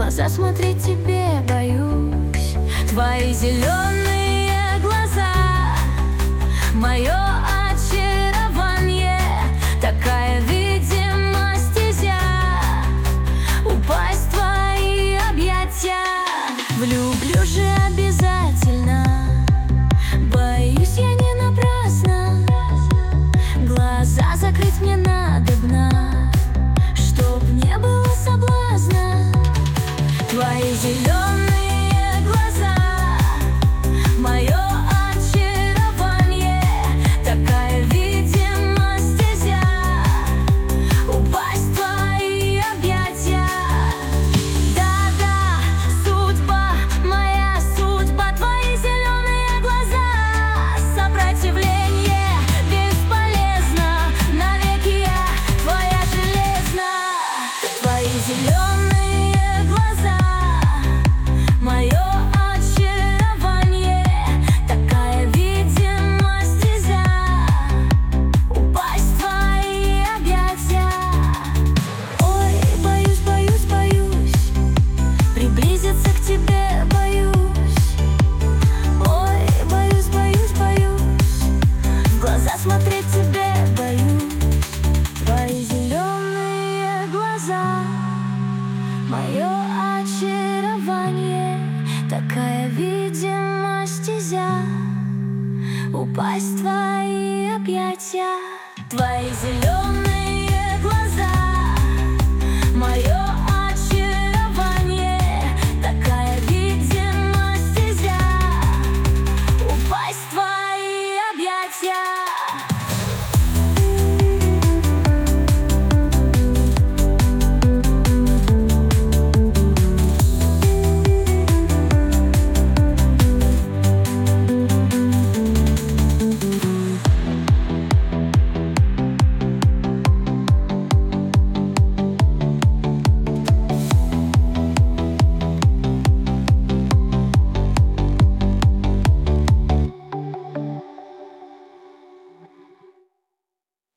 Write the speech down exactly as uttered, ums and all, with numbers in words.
глаза смотреть тебе боюсь. Твои зеленые глаза, мое очарование, такая, видимо, стезя, упасть в твои объятия. Влюблю же обязательно, боюсь я не напрасно. Глаза закрыть мне надобно, чтоб не было соблазна. Твои зеленые глаза, мое очарование, такая, видимо, стезя, упасть в твои объятия. Да-да, судьба, моя судьба, твои зеленые глаза. Сопротивление бесполезно, навеки я твоя железна. Твои зеленые глаза, мое очарование, такая, видимо, стезя, упасть в твои объятия. Ой, боюсь, боюсь, боюсь приблизиться к тебе, боюсь. Ой, боюсь, боюсь, боюсь в глаза смотреть тебе, боюсь. Твои зеленые глаза, мое очарование, такая, видимо, стезя, упасть в твои объятия. Твои зеленые